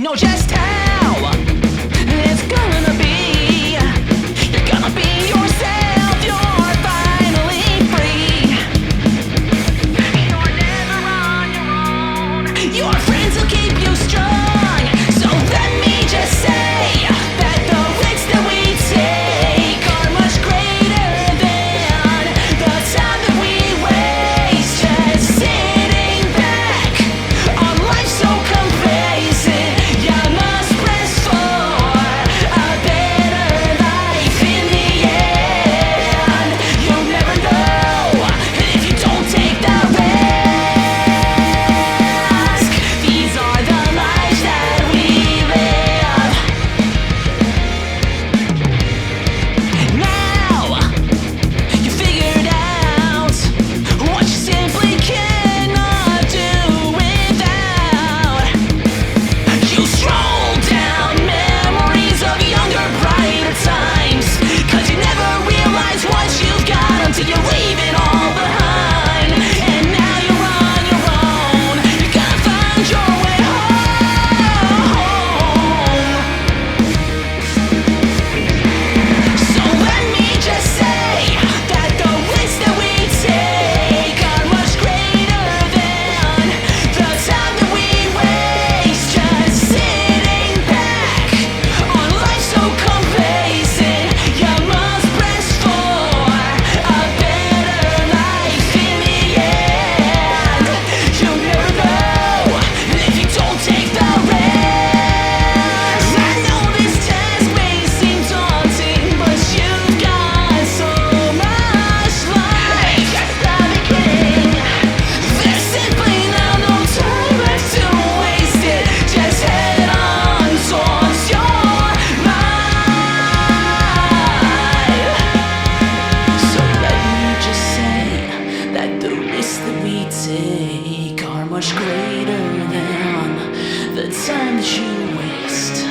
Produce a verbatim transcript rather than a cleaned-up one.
know just how it's gonna be. You're gonna be yourself, you're finally free. You're never on your own. Your friends will keep you strong. So let me just say that the risks that we take are much greater than the time that we waste just sitting back on life so complacent. You must press for a better life in the end. You'll never know if you don't take the risk. These are the lives that we live. Now you figured out what you simply cannot do without. You stroll down memories of younger, brighter times, 'cause you never realize what you've got until you leave it all behind. And now you're on your own. You're gonna find your way home. So let me just say that the risks that we take are much greater than the time that we waste just sitting back on life so complacent. You must press for a better life in the end. You'll never know if you don't take the risk. I know this task may seem daunting, but you've got so much life at the beginning. There's simply now no time left to waste it. Just head on towards your life. So let me just say that the risks that we take are much greater than the time that you waste.